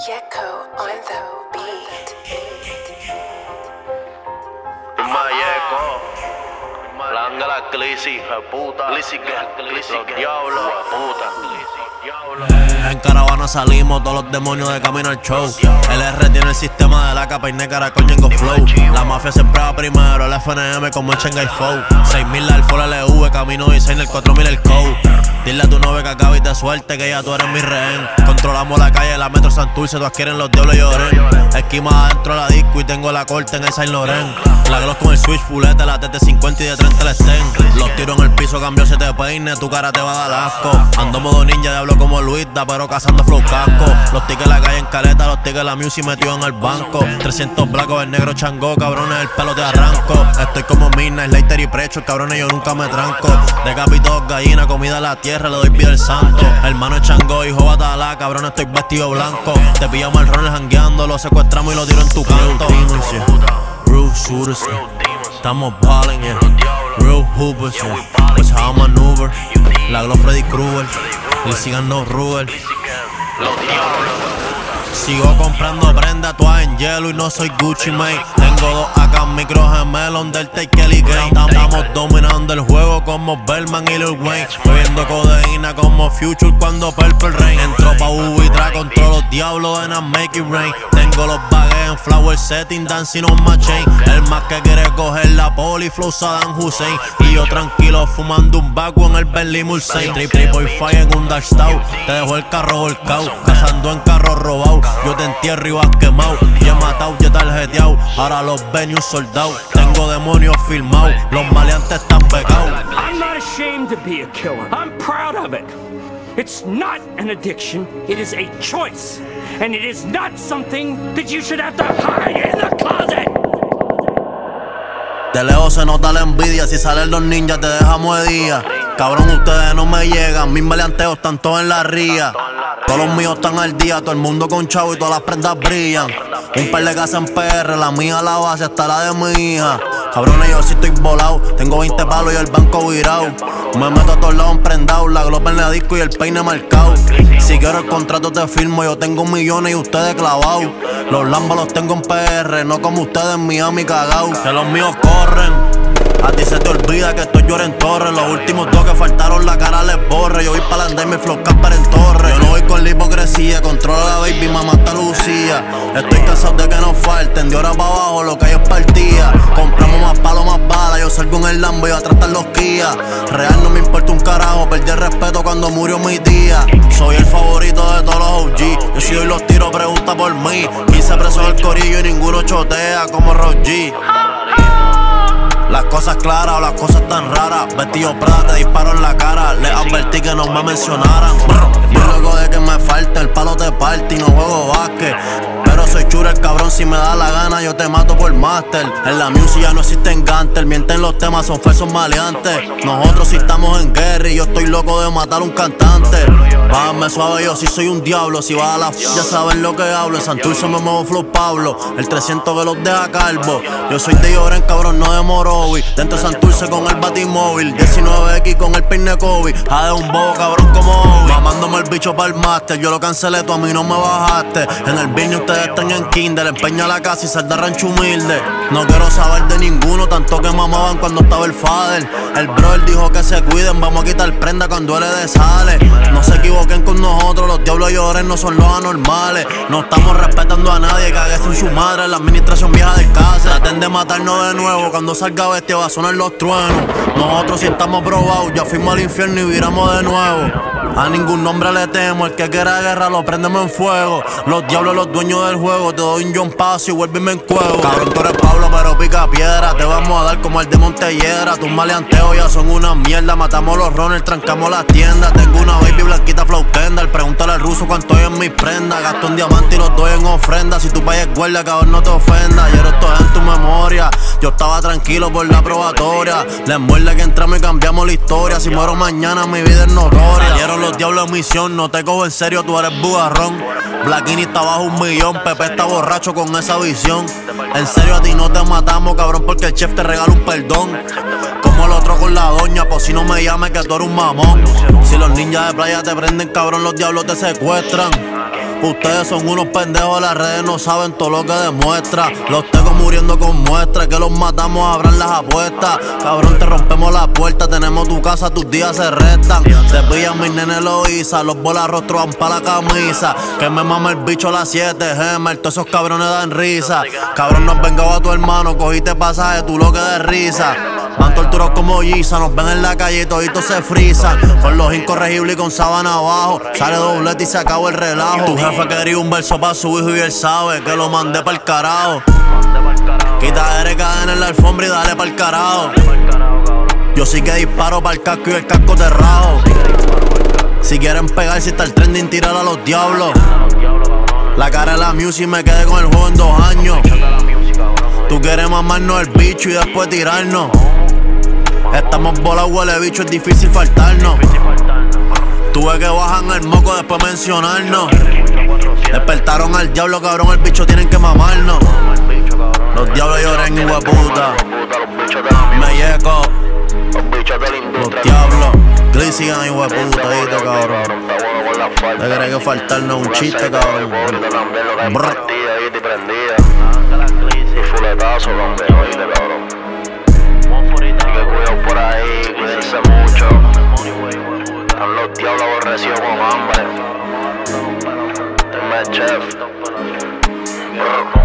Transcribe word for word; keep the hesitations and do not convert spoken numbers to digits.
Yeko on the beat. Mayeco, la angela Glizzy, puta, Glizzy, los diablos, puta. En caravana salimos todos los demonios de camino al show. El R tiene el sistema de la capa y negra con Yengo Flow. La mafia siempre va primero, el F N M como el Shanghai Foe. seis mil la Alfa L V, camino designer, cuatro mil el code. Dile a tu novia que acabe y te suelte, que ya tú eres mi rehén. Controlamos la calle, la Metro Santurce, todas quieren los diablos y lloren. Esquima adentro la disco y tengo la corte en el Saint Laurent. La Glock con el switch fulete, la T T cincuenta y de treinta el Sten. Los tiros en el piso, cambio se te peine, tu cara te va a dar asco. Ando modo ninja, hablo como Luisda, pero cazando flow casco. Los tickets la calle en caleta, los tickets la music metido en el banco. trescientos blancos, el negro changó, cabrones, el pelo te arranco. Estoy como Midnight, Later y Precho, cabrones, yo nunca me tranco. Decapito gallina, comida a la tierra, le doy vida al santo. Hermano es Changó, hijo batalá, cabrón, estoy vestido blanco. Te pillamos el rol jangueando, lo secuestramos y lo tiro en tu canto. Real shooters, yeah. Estamos ballin', yeah. Real hoopers, yeah. That's how I maneuver. La Glock Freddy Krueger, le sigan no Ruger. Sigo comprando prenda, todas en hielo y no soy Gucci Mane. Tengo dos acá micro gemelos, Undertaker y Kane. Estamos dominando el juego como Bellman y Lil Wayne. Bebiendo codeína como Future cuando Purple Rain. Entro pa' U y tra con todos los diablos en a Make It Rain. Tengo los baguettes en flower setting, dancing on my chain. El más que quiere coger la poli, flow Saddam Hussein. Y yo tranquilo fumando un baco en el Bentley Mulsanne. Triple boy fire en un Dark Stout, te dejo el carro volcao. Cazando en carro robado, yo te entierro y vas quemado. Ya he matado, ya tarjeteado, ahora los venues soldados. Tengo demonios filmados, los maleantes están pecados. I'm not ashamed to be a killer. I'm proud of it. It's not an addiction, it is a choice. And it is not something that you should have to hide in the closet. De lejos se nota la envidia, si salen los ninjas te dejamos de día. Cabrón, ustedes no me llegan, mis maleanteos están todos en la ría. Todos los míos están al día, todo el mundo con chavo y todas las prendas brillan. Un par de casas en P R, la mía la base hasta la de mi hija. Cabrones, yo sí estoy volado, tengo veinte palos y el banco virado. Me meto a todos lados emprendado, la glopa en la disco y el peine marcado. Si quiero el contrato te firmo, yo tengo millones y ustedes clavados. Los lambos los tengo en P R, no como ustedes en Miami cagados. Que los míos corren. A ti se te olvida que estoy llorando en torre. Los últimos dos que faltaron la cara les borre. Yo voy para andar mi flow camper en torre. Yo no voy con la hipocresía, controla la baby, mamá está Lucía. Estoy cansado de que nos falten, de hora para abajo lo que hay es partida. Compramos más palos, más balas, yo salgo en el Lambo y atrás están los Kia. Real no me importa un carajo, perdí el respeto cuando murió mi tía. Soy el favorito de todos los O G, yo si doy los tiros pregunta por mí. quince presos en el corillo y ninguno chotea como Rock G. Las cosas claras o las cosas tan raras. Vestido Prada, te disparo en la cara. Les advertí que no me mencionaran. Yo luego de que me falte, el palo te parte y no juego básquet. Pero soy chura el cabrón, si me da la gana yo te mato por máster. En la music ya no existen gantes, mienten los temas, son falsos maleantes. Nosotros sí estamos en guerra y yo estoy loco de matar a un cantante. Bájame suave, yo sí soy un diablo. Si vas a la f ya saben lo que hablo. En Santurce me muevo flow Pablo, el trescientos que los deja calvo. Yo soy de Lloren, cabrón, no de Morovi. Dentro de Santurce con el batimóvil, diecinueve equis con el peine Kobe. A de un bobo cabrón como Obi. Mamándome el bicho para el máster, yo lo cancelé, tú a mí no me bajaste. En el Virney ustedes están en Kinder, empeña la casa y sal de rancho humilde. No quiero saber de ninguno, tanto que mamaban cuando estaba el father. El brother dijo que se cuiden, vamos a quitar prenda cuando él de sale. No se equivoquen con nosotros, los diablos lloren no son los anormales. No estamos respetando a nadie, caguese en su madre, la administración vieja del casa. Traten de matarnos de nuevo, cuando salga bestia va a sonar los truenos. Nosotros sí estamos probados, ya fuimos al infierno y viramos de nuevo. A ningún nombre le temo, el que quiera guerra lo prendemos en fuego. Los diablos, los dueños del juego, te doy un John Paso y vuelve y me encuevo. Cabrón, tú eres Pablo, pero pica piedra. Te vamos a dar como el de Montellera. Tus maleanteos ya son una mierda. Matamos los runners, trancamos las tiendas. Tengo una baby blanquita flow Kendall. Pregúntale al ruso cuánto hay en mis prendas. Gasto un diamante y los doy en ofrenda. Si tu país es guardia, cabrón, no te ofenda. Ayer esto es en tu memoria. Yo estaba tranquilo por la probatoria. Les muerde que entramos y cambiamos la historia. Si muero mañana, mi vida es notoria. Salieron los diablos en misión, no te cojo en serio, tú eres bugarrón. Blackini está bajo un millón, Pepe está borracho con esa visión. En serio a ti no te matamos, cabrón, porque el chef te regala un perdón. Como el otro con la doña, pues si no me llames que tú eres un mamón. Si los ninjas de playa te prenden, cabrón, los diablos te secuestran. Ustedes son unos pendejos, las redes no saben todo lo que demuestra. Los tecos muriendo con muestra, que los matamos, abran las apuestas. Cabrón, te rompemos la puerta, tenemos tu casa, tus días se restan. Se pillan mis nenes Loiza, los bolas rostro van pa' la camisa. Que me mama el bicho a las siete, Gemer, todos esos cabrones dan risa. Cabrón, nos vengaba a tu hermano, cogiste pasaje, tú lo que de risa. Van torturados como Giza, nos ven en la calle y toditos se frisan. Con los incorregibles y con sábana abajo, sale doblete y se acabó el relajo. Tu jefe quería un verso pa' su hijo y él sabe que lo mandé pa'l carajo. Quita de cadena en la alfombra y dale pa'l carajo. Yo sí que disparo pa'l casco y el casco te rajo. Si quieren pegar, si está el trending, tirar a los diablos. La cara de la music me quedé con el juego en dos años. Tú quieres mamarnos el bicho y después tirarnos. Estamos volados, huele bicho, es difícil faltarnos. Tuve que bajar el moco después mencionarnos. Despertaron al diablo, cabrón, el bicho tienen que mamarnos. Los diablos lloran, hijo de puta. Me lleco. Los diablos, Glisigan, hijo de puta, ¿viste, cabrón? Te crees que faltarnos un chiste, cabrón. Brr. Fuletazo, cabrón, oíste, cabrón. Hay que cuidar por ahí, cuídense mucho. Están los diablos aborrecidos con hambre. Dime, chef.